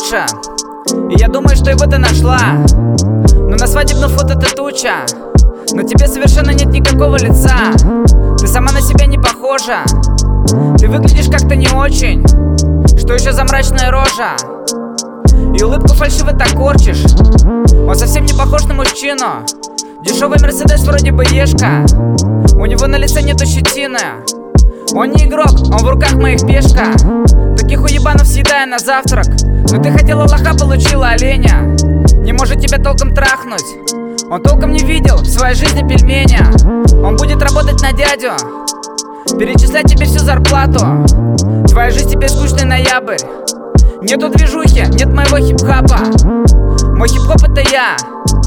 лучше. И я думаю, что его ты нашла. Но на свадебном фото ты туча. Но тебе совершенно нет никакого лица. Ты сама на себя не похожа. Ты выглядишь как-то не очень. Что еще за мрачная рожа? И улыбку фальшиво так корчишь. Он совсем не похож на мужчину. Дешевый Мерседес вроде бы ешка. У него на лице нету щетины. Он не игрок, он в руках моих пешка. Таких уебанов съедая на завтрак. Но ты хотела лоха, получила оленя. Не может тебя толком трахнуть. Он толком не видел в своей жизни пельменя. Он будет работать на дядю, перечислять тебе всю зарплату. Твоя жизнь теперь скучный ноябрь. Нету движухи, нет моего хип-хапа. Мой хип-хоп это я.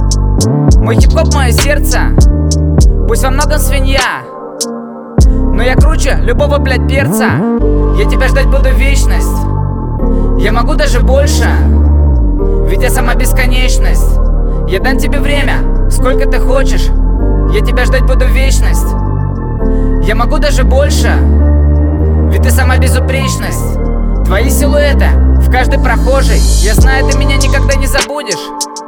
Мой хип-хоп мое сердце. Пусть во многом свинья, но я круче любого, блядь, перца. Я тебя ждать буду вечность. Я могу даже больше, ведь я сама бесконечность. Я дам тебе время, сколько ты хочешь. Я тебя ждать буду вечность. Я могу даже больше, ведь ты сама безупречность. Твои силуэты в каждой прохожей. Я знаю, ты меня никогда не забудешь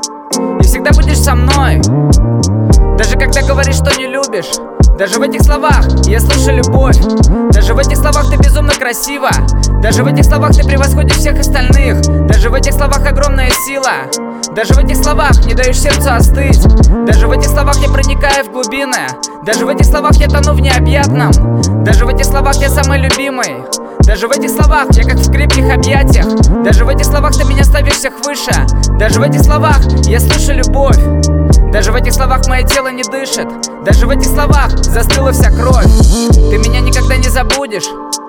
и всегда будешь со мной. Даже когда говоришь, что не любишь. Даже в этих словах я слышу любовь. Даже в этих словах ты безумно красива. Даже в этих словах ты превосходишь всех остальных. Даже в этих словах огромная сила. Даже в этих словах не даешь сердцу остыть. Даже в этих словах я проникаю в глубины. Даже в этих словах я тону в необъятном. Даже в этих словах я самый любимый. Даже в этих словах я как в крепких объятиях. Даже в этих словах ты меня ставишь всех выше. Даже в этих словах я слышу любовь. Даже в этих словах мое тело не дышит. Даже в этих словах застыла вся кровь. Ты меня никогда не забудешь.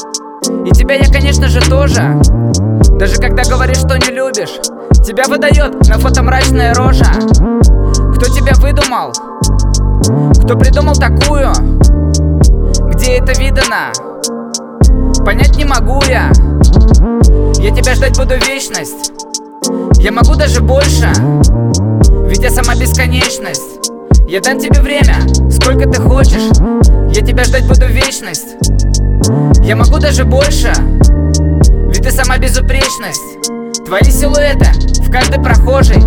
И тебя я, конечно же, тоже. Даже когда говоришь, что не любишь. Тебя выдает на фото мрачная рожа. Кто тебя выдумал? Кто придумал такую? Где это видано? Понять не могу я. Я тебя ждать буду вечность. Я могу даже больше, ведь я сама бесконечность. Я дам тебе время, сколько ты хочешь. Я тебя ждать буду вечность. Я могу даже больше, ведь ты сама безупречность. Твои силуэты в каждой прохожей.